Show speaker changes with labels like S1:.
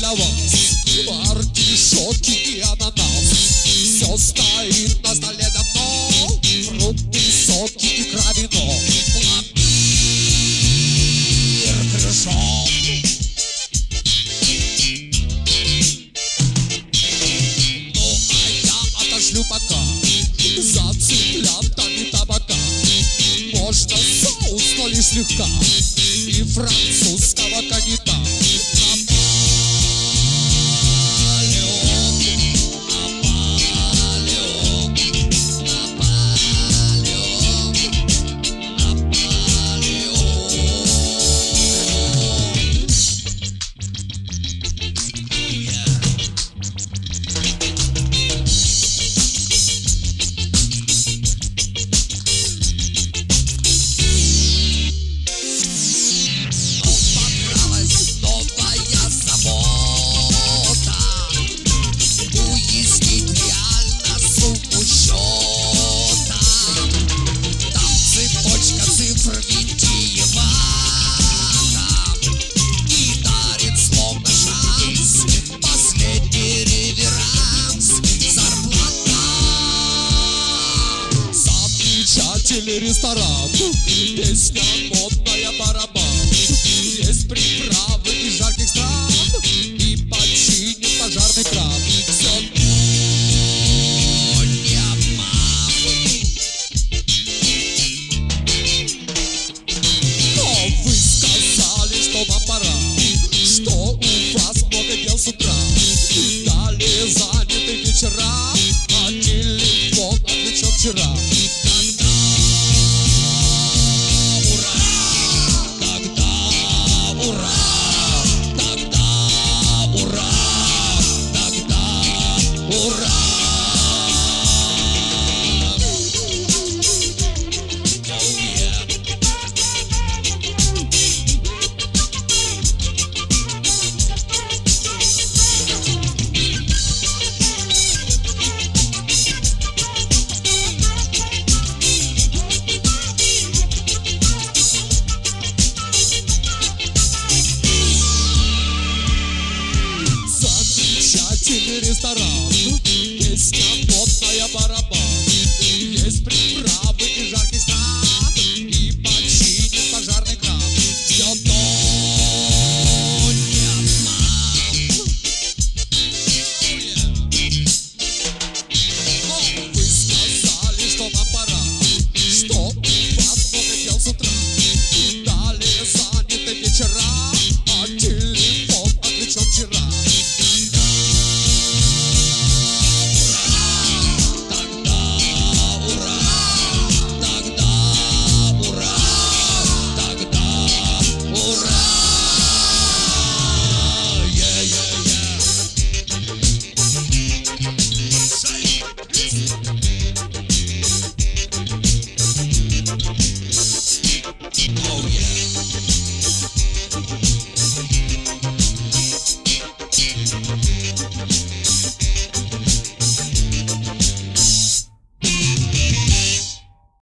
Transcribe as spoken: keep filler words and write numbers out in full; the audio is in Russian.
S1: для вас артишоки и ананас. Все стоит на столе давно, фрукты, соки, икра, вино. Пломбир, крыжок. Ну а я отошлю пока за цыплятами табака. Можно соус, но лишь слегка, и французского коньяка. Ресторан, песня модная, барабан. Есть приправы из жарких стран, и починен пожарный кран. Все не обман. Но вы сказали, что вам пора, что у вас много дел с утра, и далее заняты вечера, а телефон отвлечен вчера. Ресторан, песня модная, барабан.